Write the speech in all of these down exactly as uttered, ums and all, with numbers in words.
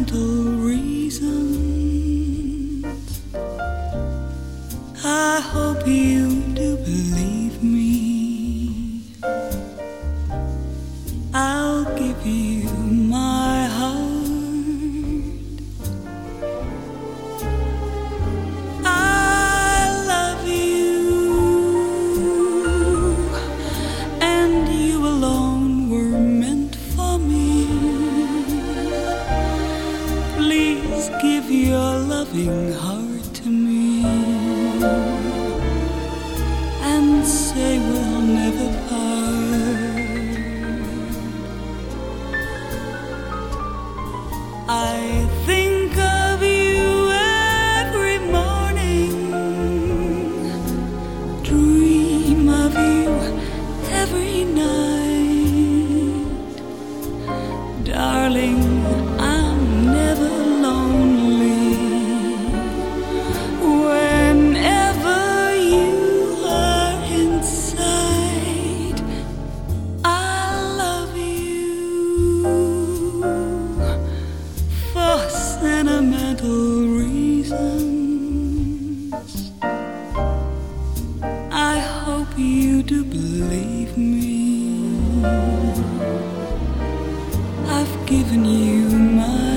sentimental reasons. I hope you do believe me. I'll give you my heart. I love you, and you alone were meant for me. Please give your loving heart to me and say we'll never part. I think of you every morning, dream of you every night. Darling, I'm never lonely whenever you are inside. I love you for sentimental reasons. I hope you do believe me. I've given you my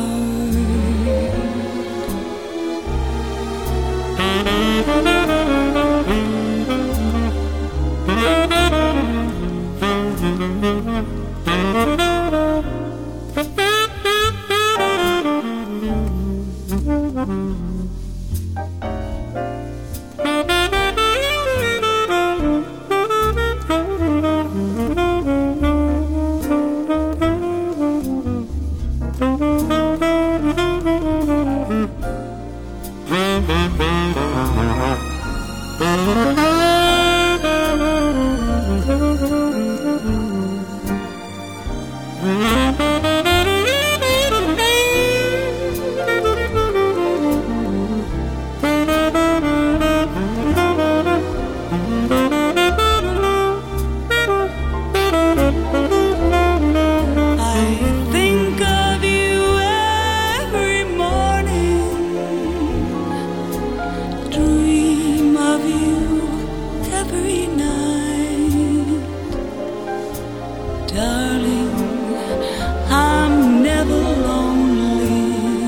darling, I'm never lonely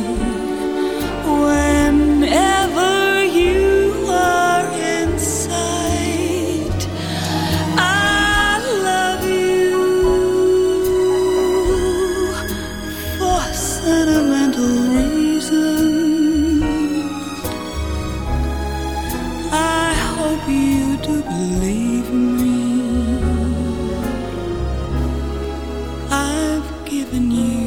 whenever you are inside. I love you for sentimental reasons. I hope you do believe me. I've given you